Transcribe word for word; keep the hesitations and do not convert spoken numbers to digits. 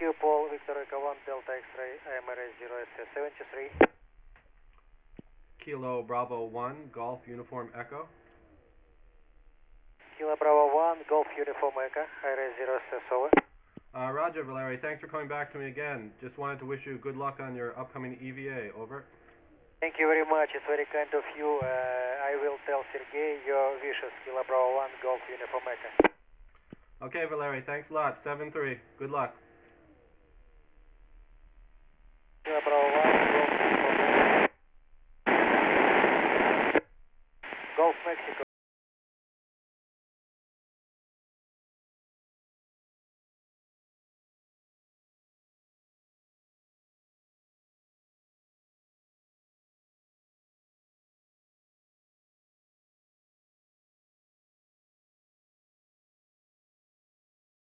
you, Paul, Victor Echo one, Delta X-ray, I M R S zero S S seventy-three. Kilo Bravo one, Golf Uniform Echo. Kilo Bravo one, Golf Uniform Echo, I R S zero S S, over. Uh, Roger, Valery, thanks for coming back to me again. Just wanted to wish you good luck on your upcoming E V A, over. Thank you very much, it's very kind of you. Uh, I will tell Sergey your wishes, Kilo Bravo one, Golf Uniform Echo. Okay, Valery, thanks a lot. seven three, good luck. Kilo Bravo one.